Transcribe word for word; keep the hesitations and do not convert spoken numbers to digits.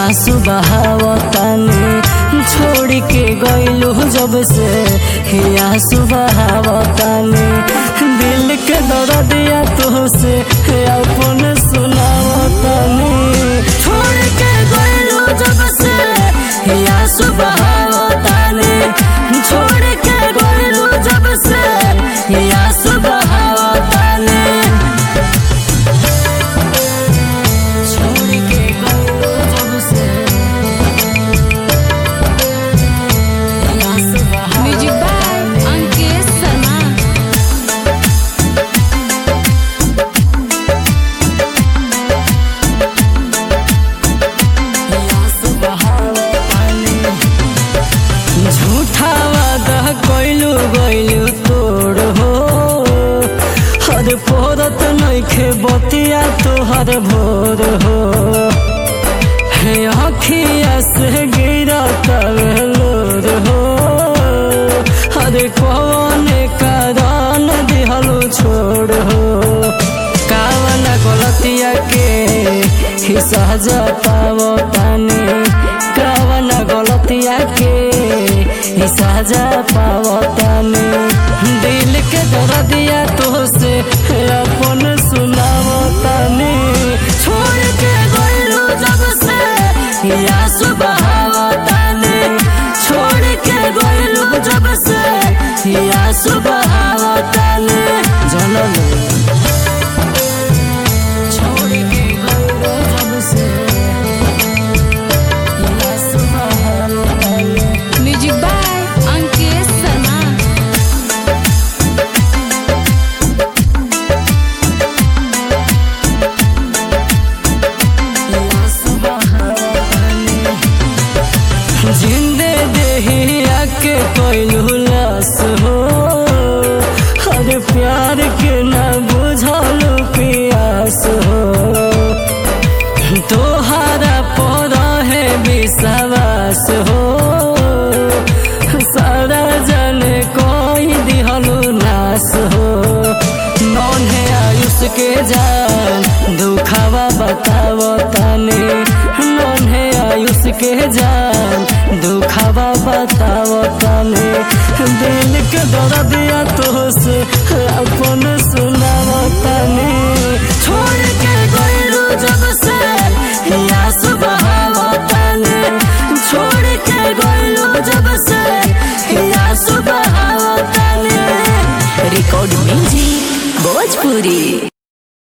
आंसू बहावतानी छोड़ के गइलू जब से ही आंसू बहावतानी दिल के दर्दिया तुझसे अपन सुनावतानी छोड़ के गइलू जब से ही आंसू बहावतानी छोड़ के गइलू जब से ही आंसू बहावतानी झूठा वादा कइलू गइलू तोड़ हो हर पोरत नइखे बतिया तोहर भोर हो हे अखिया से गिरत लोर हो हर कौन कारण दिहलू छोड़ हो कावन गलतिया के ही सजा पावतानी कावन गलतिया के ही सजा पावतानी दिल के दर्दिया तुझसे अपन सुनावतानी छोड़ के गइलू जब से ही आंसू बहावतानी छोड़ के गइलू जब से ही आंसू बहावतानी जनलू जिंदे देहिया के कोइलू लाश हो हर प्यार के न बुझलू प्यास हो तोहरा पर है विश्वास हो सारा जन कोई दिहलू नाश हो नौन है आयुष के जान दुखावा बतावतानी नौन है आयुष के जान दुखावा बतावतानी दिल के दर्दिया तुझसे अपन सुनावतानी छोड़ के गइलू जब से ही आंसू बहावतानी छोड़ के गइलू जब से ही आंसू बहावतानी रिकॉर्ड म्यूजिक भोजपुरी।